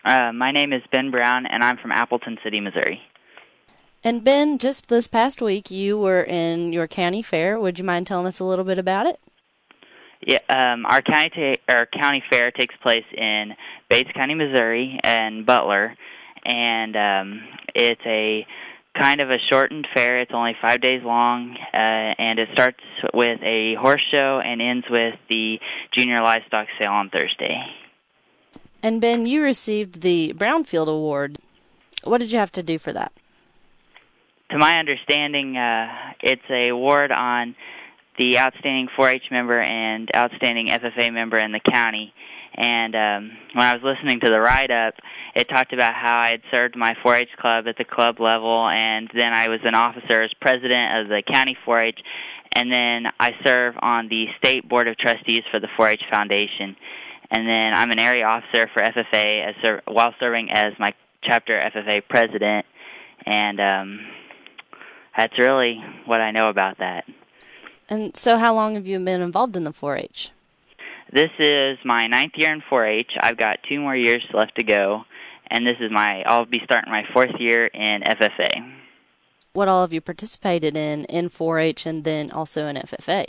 My name is Ben Brown, and I'm from Appleton City, Missouri. And Ben, just this past week, you were in your county fair. Would you mind telling us a little bit about it? Yeah, our county fair takes place in Bates County, Missouri, and Butler, and it's a kind of a shortened fair. It's only 5 days long, and it starts with a horse show and ends with the junior livestock sale on Thursday. And Ben, you received the Brownfield Award. What did you have to do for that? To my understanding, it's a award on the outstanding 4-H member and outstanding FFA member in the county. And when I was listening to the write-up, it talked about how I had served my 4-H club at the club level, and then I was an officer as president of the county 4-H, and then I serve on the state board of trustees for the 4-H Foundation. And then I'm an area officer for FFA while serving as my chapter FFA president, and that's really what I know about that. And so how long have you been involved in the 4-H? This is my 9th year in 4-H. I've got 2 more years left to go, and I'll be starting my 4th year in FFA. What all have you participated in 4-H and then also in FFA?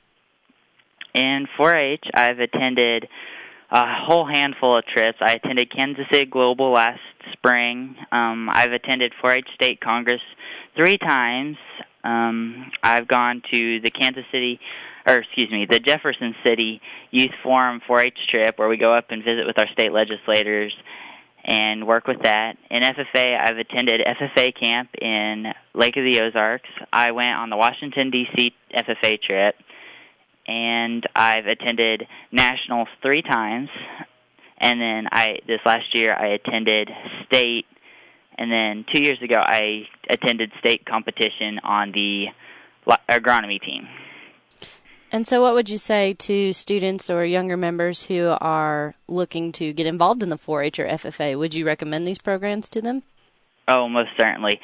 In 4-H, I've attended a whole handful of trips. I attended Kansas City Global last spring. I've attended 4-H State Congress 3 times. I've gone to the the Jefferson City Youth Forum 4-H trip where we go up and visit with our state legislators and work with that. In FFA, I've attended FFA camp in Lake of the Ozarks. I went on the Washington, D.C. FFA trip, and I've attended nationals 3 times. And then this last year I attended state, and then 2 years ago I attended state competition on the agronomy team. And so what would you say to students or younger members who are looking to get involved in the 4-H or FFA? Would you recommend these programs to them? Oh, most certainly.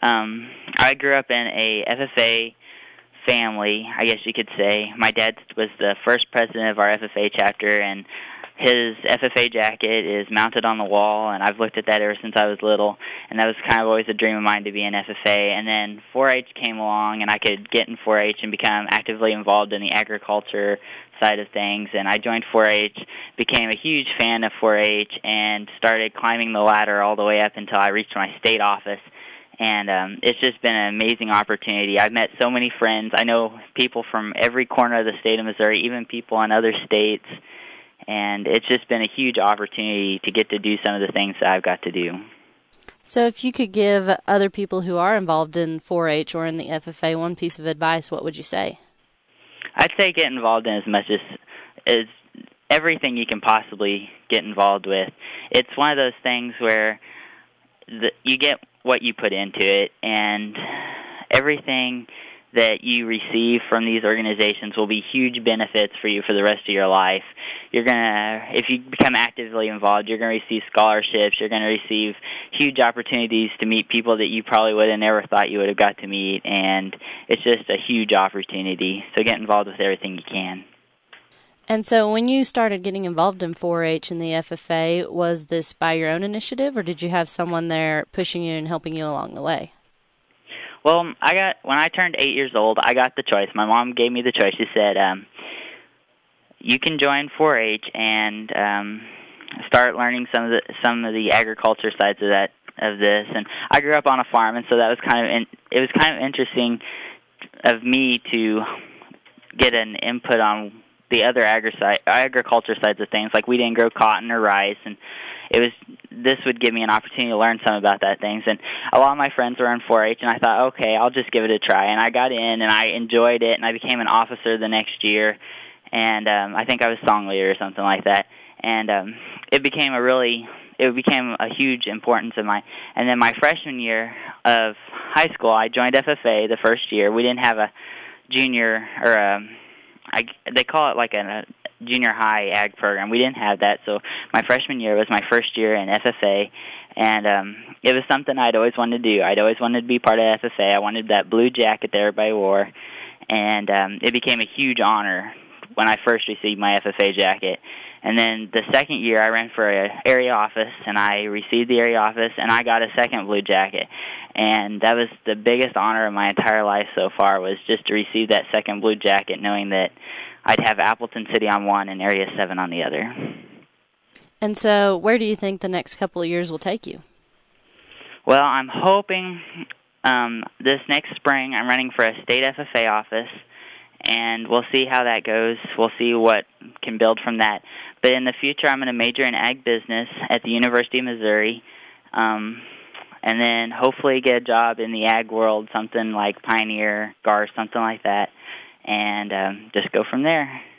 I grew up in a FFA family, I guess you could say. My dad was the first president of our FFA chapter, and his FFA jacket is mounted on the wall, and I've looked at that ever since I was little, and that was kind of always a dream of mine to be in FFA. And then 4-H came along, and I could get in 4-H and become actively involved in the agriculture side of things, and I joined 4-H, became a huge fan of 4-H, and started climbing the ladder all the way up until I reached my state office. And it's just been an amazing opportunity. I've met so many friends. I know people from every corner of the state of Missouri, even people in other states, and it's just been a huge opportunity to get to do some of the things that I've got to do. So if you could give other people who are involved in 4-H or in the FFA one piece of advice, what would you say? I'd say get involved in as much as everything you can possibly get involved with. It's one of those things where you get what you put into it, and everything that you receive from these organizations will be huge benefits for you for the rest of your life. If you become actively involved, you're going to receive scholarships, you're going to receive huge opportunities to meet people that you probably would have never thought you would have got to meet, and it's just a huge opportunity. So get involved with everything you can. And so when you started getting involved in 4-H and the FFA, was this by your own initiative, or did you have someone there pushing you and helping you along the way? Well, when I turned 8 years old, I got the choice. My mom gave me the choice. She said, you can join 4-H and start learning some of the agriculture sides of this. And I grew up on a farm, and so that was it was kind of interesting of me to get an input on the other agriculture sides of things. Like, we didn't grow cotton or rice, and this would give me an opportunity to learn some about that things. And a lot of my friends were in 4-H, and I thought, okay, I'll just give it a try. And I got in, and I enjoyed it, and I became an officer the next year. And I think I was song leader or something like that. And it became a huge importance of mine. And then my freshman year of high school, I joined FFA the first year. We didn't have a junior they call it like a junior high ag program. We didn't have that, so my freshman year was my first year in FFA, and it was something I'd always wanted to do. I'd always wanted to be part of FFA. I wanted that blue jacket that everybody wore, and it became a huge honor when I first received my FFA jacket. And then the second year, I ran for an area office, and I received the area office, and I got a second Blue Jacket. And that was the biggest honor of my entire life so far, was just to receive that second Blue Jacket, knowing that I'd have Appleton City on one and Area 7 on the other. And so where do you think the next couple of years will take you? Well, I'm hoping this next spring I'm running for a state FFA office, and we'll see how that goes. We'll see what can build from that. But in the future, I'm going to major in ag business at the University of Missouri, and then hopefully get a job in the ag world, something like Pioneer, GAR, something like that, and just go from there.